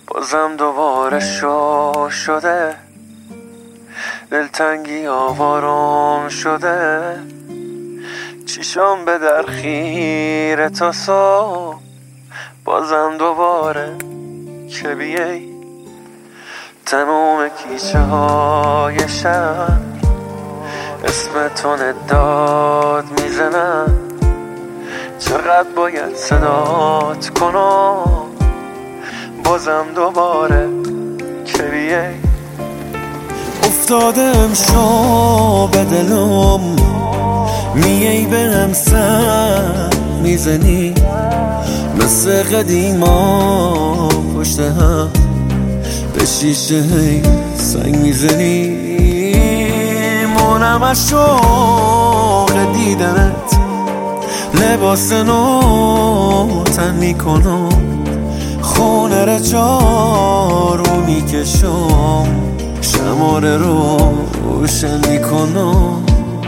بازم دوباره شده دلتنگی آوارم شده، چیشم به در خیره تا صبح. بازم دوباره که بیایی تموم کیچه های شهر اسم تو نداد میزنن. چقدر باید صدات کنم بازم دوباره که بیایی. افتادم شو به دلم، میای به هم سر میزنی مثل قدیما پشت هم به شیشه سنگ میزنی. مونم از شوق دیدنت لباس نو تن میکنم، خونه را جارو میکشم، شماره رو روشن میکنم.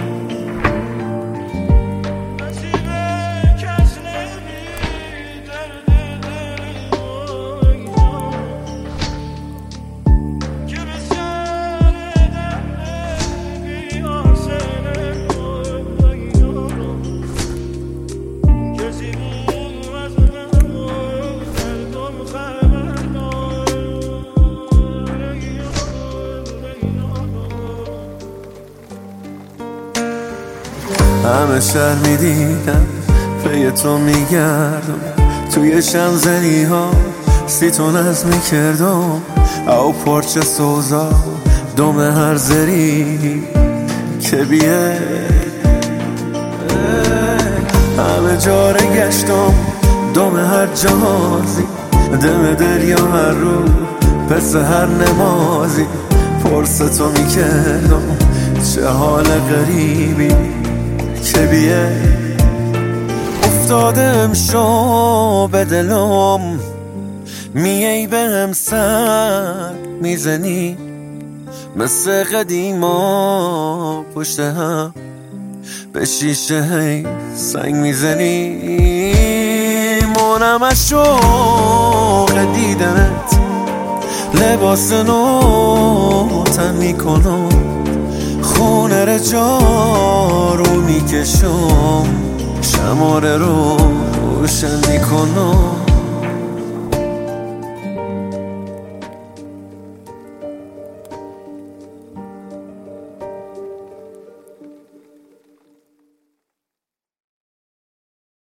همه شهر میدیدم پی تو میگردم، توی شمزنی ها سی نظم میکردم، او پارچه سوزا دم هر زری که بیه. همه جاره گشتم دم هر جهازی، دم دریا هر رو پس هر نمازی، پرس تو میکردم چه حال غریبی که بیه. افتادم شو به دلم، میای به هم سر میزنی مثل قدیما پشت هم به شیشه سنگ میزنی. مونم از شوق دیدنت لباس نو تن میکنم، خونه را جارو میکشم، شماره رو روشن میکنم.